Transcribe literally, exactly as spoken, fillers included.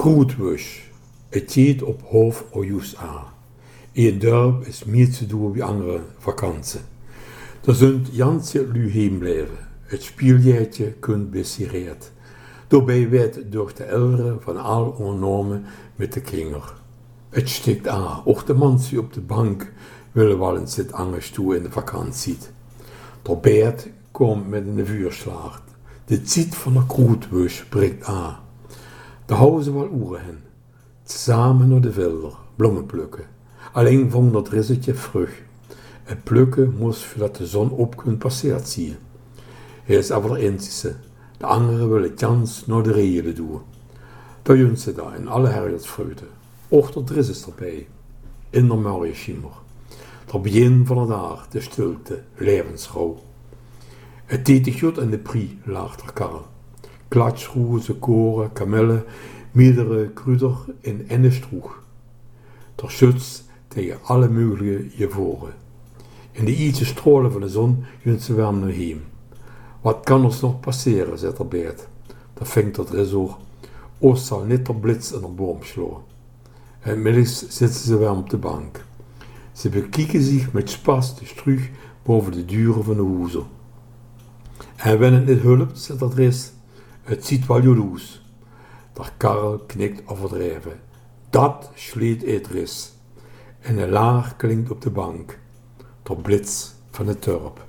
Groetwusch. Het jeet op hoofd o juist aan. In dorp is meer te doen wie andere vakantie. Er zijn janse lui heen blijven. Het spieljaartje kunt besireerd. Daarbij werd door de ouderen van al ondernomen met de kinder. Het stikt aan. Ook de mensen op de bank willen wel eens zit angst toe in de vakantie. De beert komt met een vuurslaag. De tijd van de groetwusch breekt aan. De huizen wel oeren hen. Samen naar de velder, bloemen plukken. Alleen vond dat rissetje vrucht. Het plukken moest voordat de zon op kunt passeerd zien. Hij is aber de eenste. De anderen willen kans naar de reële doen. Daar junt ze daar in alle herjelsvruchten. Och, dat is het erbij. In de mooie schimmer. Het begin van de dag, de stilte, levensrouw. Het deed goed in de prie, laagt er karren. Klatschroezen, koren, kamellen, meerdere kruider in ennestroeg. Ter schutz tegen alle mogelijke jevoren. In de ietsje stralen van de zon junt ze warm naar heem. Wat kan ons nog passeren, zegt er Beert. Dat vinkt dat resor. Oost zal niet de blitz in de boom slaan. En middags zitten ze weer op de bank. Ze bekijken zich met spas de struug boven de deuren van de huizen. En wenn het niet hulpt, zegt er res, het ziet wel jaloers. Der Karel knikt overdreven. Dat sleet het ris. En een laag klinkt op de bank. Der blitz van het turp.